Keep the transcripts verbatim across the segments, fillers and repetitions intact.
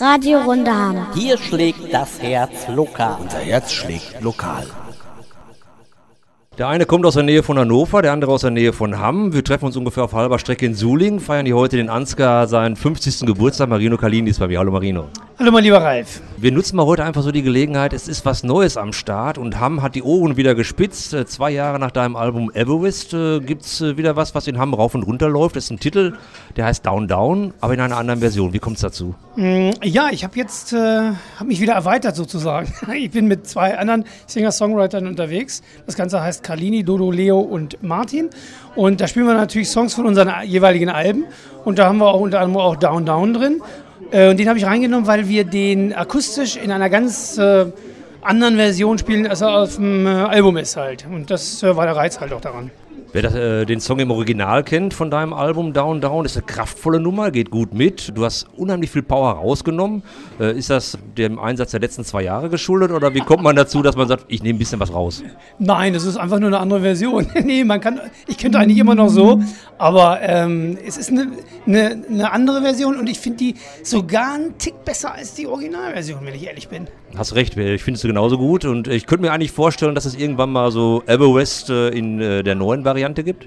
Radiorunde Hamm. Hier schlägt das Herz lokal. Unser Herz schlägt lokal. Der eine kommt aus der Nähe von Hannover, der andere aus der Nähe von Hamm. Wir treffen uns ungefähr auf halber Strecke in Sulingen, feiern hier heute den Ansgar seinen fünfzigsten Geburtstag. Marino Carlini ist bei mir. Hallo Marino. Hallo mein lieber Ralf. Wir nutzen mal heute einfach so die Gelegenheit, es ist was Neues am Start und Hamm hat die Ohren wieder gespitzt. Äh, zwei Jahre nach deinem Album Everest äh, gibt es äh, wieder was, was in Hamm rauf und runter läuft. Das ist ein Titel, der heißt Down Down, aber in einer anderen Version. Wie kommt es dazu? Mm, ja, ich habe jetzt, äh, habe mich wieder erweitert sozusagen. Ich bin mit zwei anderen Singer-Songwritern unterwegs. Das Ganze heißt Carlini, Dodo, Leo und Martin. Und da spielen wir natürlich Songs von unseren jeweiligen Alben. Und da haben wir auch unter anderem auch Down Down drin. Äh, und den habe ich reingenommen, weil wir den akustisch in einer ganz äh, anderen Version spielen, als er auf dem äh, Album ist halt. Und das äh, war der Reiz halt auch daran. Wer das, äh, den Song im Original kennt von deinem Album Down Down, ist eine kraftvolle Nummer, geht gut mit. Du hast unheimlich viel Power rausgenommen. Äh, ist das dem Einsatz der letzten zwei Jahre geschuldet oder wie kommt man dazu, dass man sagt, ich nehme ein bisschen was raus? Nein, das ist einfach nur eine andere Version. Nee, man kann, ich könnte eigentlich immer noch so, aber ähm, es ist eine, eine, eine andere Version und ich finde die sogar einen Tick besser als die Originalversion, wenn ich ehrlich bin. Hast recht, ich finde es genauso gut und ich könnte mir eigentlich vorstellen, dass es irgendwann mal so Everest äh, in äh, der neuen Variante gibt?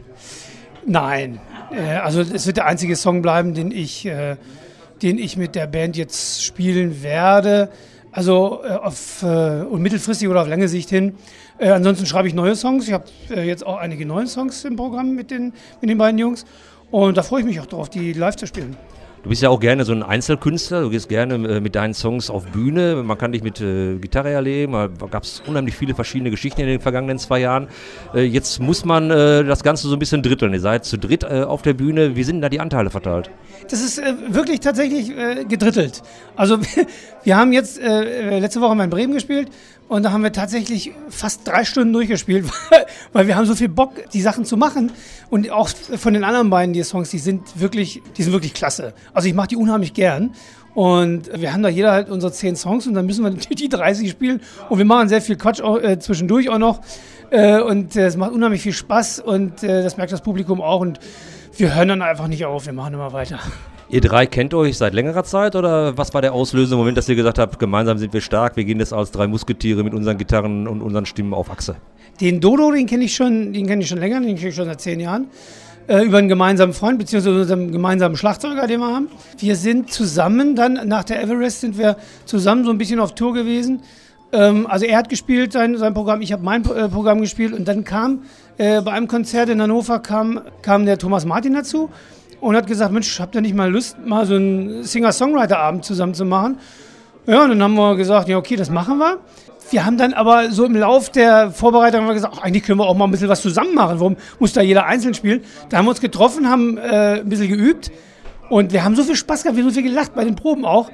Nein, äh, also es wird der einzige Song bleiben, den ich, äh, den ich mit der Band jetzt spielen werde, also äh, auf äh, und mittelfristig oder auf lange Sicht hin. Äh, ansonsten schreibe ich neue Songs, ich habe äh, jetzt auch einige neue Songs im Programm mit den, mit den beiden Jungs und da freue ich mich auch drauf, die live zu spielen. Du bist ja auch gerne so ein Einzelkünstler, du gehst gerne äh, mit deinen Songs auf Bühne, man kann dich mit äh, Gitarre erleben, da gab es unheimlich viele verschiedene Geschichten in den vergangenen zwei Jahren. Äh, jetzt muss man äh, das Ganze so ein bisschen dritteln, ihr seid zu dritt äh, auf der Bühne, wie sind denn da die Anteile verteilt? Das ist äh, wirklich tatsächlich äh, gedrittelt. Also wir haben jetzt äh, letzte Woche mal in Bremen gespielt und da haben wir tatsächlich fast drei Stunden durchgespielt, weil wir haben so viel Bock, die Sachen zu machen. Und auch von den anderen beiden, die Songs, die sind wirklich, die sind wirklich klasse. Also ich mache die unheimlich gern. Und wir haben da jeder halt unsere zehn Songs und dann müssen wir natürlich die dreißig spielen. Und wir machen sehr viel Quatsch auch, äh, zwischendurch auch noch. Äh, und äh, es macht unheimlich viel Spaß und äh, das merkt das Publikum auch. Und wir hören dann einfach nicht auf, wir machen immer weiter. Ihr drei kennt euch seit längerer Zeit oder was war der auslösende Moment, dass ihr gesagt habt, gemeinsam sind wir stark, wir gehen jetzt als drei Musketiere mit unseren Gitarren und unseren Stimmen auf Achse? Den Dodo, den kenne ich schon, den kenne ich schon länger, den kenne ich schon seit zehn Jahren. Äh, über einen gemeinsamen Freund, beziehungsweise unseren gemeinsamen Schlagzeuger, den wir haben. Wir sind zusammen, dann nach der Everest sind wir zusammen so ein bisschen auf Tour gewesen. Ähm, also er hat gespielt, sein, sein Programm, ich habe mein äh, Programm gespielt und dann kam äh, bei einem Konzert in Hannover kam, kam der Thomas Martin dazu und hat gesagt, Mensch, habt ihr nicht mal Lust, mal so einen Singer-Songwriter-Abend zusammen zu machen? Ja, und dann haben wir gesagt, ja okay, das machen wir. Wir haben dann aber so im Lauf der Vorbereitung haben wir gesagt, ach, eigentlich können wir auch mal ein bisschen was zusammen machen. Warum muss da jeder einzeln spielen? Da haben wir uns getroffen, haben äh, ein bisschen geübt und wir haben so viel Spaß gehabt, wir haben so viel gelacht bei den Proben auch.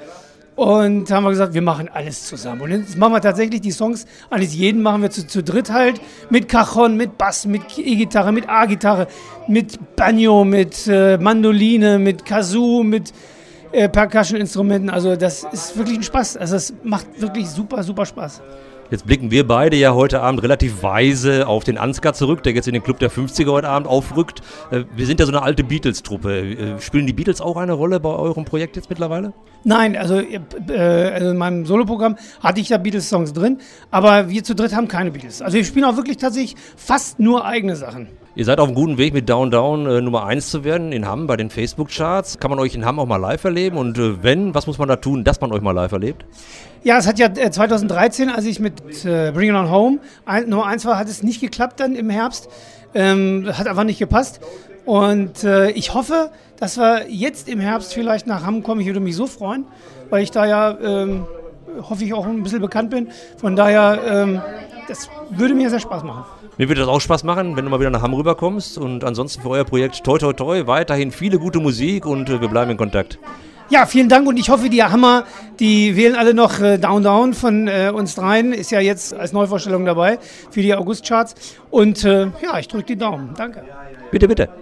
Und da haben wir gesagt, wir machen alles zusammen. Und jetzt machen wir tatsächlich die Songs, alles jeden machen wir zu, zu dritt halt, mit Cajon, mit Bass, mit E-Gitarre, mit A-Gitarre, mit Banjo, mit äh, Mandoline, mit Kazoo, mit äh, Percussion-Instrumenten. Also das ist wirklich ein Spaß. Also es macht wirklich super, super Spaß. Jetzt blicken wir beide ja heute Abend relativ weise auf den Ansgar zurück, der jetzt in den Club der fünfziger heute Abend aufrückt. Wir sind ja so eine alte Beatles-Truppe. Spielen die Beatles auch eine Rolle bei eurem Projekt jetzt mittlerweile? Nein, also, äh, also in meinem Soloprogramm hatte ich ja Beatles-Songs drin, aber wir zu dritt haben keine Beatles. Also wir spielen auch wirklich tatsächlich fast nur eigene Sachen. Ihr seid auf einem guten Weg mit Down Down äh, Nummer eins zu werden in Hamm bei den Facebook-Charts. Kann man euch in Hamm auch mal live erleben? Und äh, wenn, was muss man da tun, dass man euch mal live erlebt? Ja, es hat ja äh, zwanzig dreizehn, als ich mit äh, Bring It On Home ein, Nummer eins war, hat es nicht geklappt dann im Herbst. Ähm, hat einfach nicht gepasst. Und äh, ich hoffe, dass wir jetzt im Herbst vielleicht nach Hamm kommen. Ich würde mich so freuen, weil ich da ja, ähm, hoffe ich, auch ein bisschen bekannt bin. Von daher, ähm, das würde mir sehr Spaß machen. Mir würde das auch Spaß machen, wenn du mal wieder nach Hamm rüberkommst. Und ansonsten für euer Projekt toi toi toi, weiterhin viele gute Musik und äh, wir bleiben in Kontakt. Ja, vielen Dank und ich hoffe, die Hammer, die wählen alle noch äh, Down Down von äh, uns dreien. Ist ja jetzt als Neuvorstellung dabei für die August-Charts. Und äh, ja, ich drücke die Daumen. Danke. Bitte, bitte.